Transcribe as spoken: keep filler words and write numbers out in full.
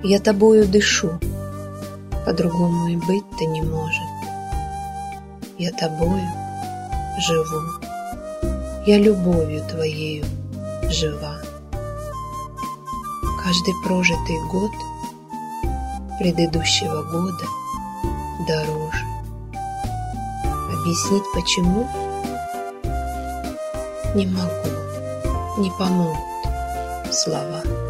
Я тобою дышу, по-другому и быть-то не может. Я тобою живу, я любовью твоею жива. Каждый прожитый год предыдущего года дороже. Объяснить почему не могу, не помогут слова.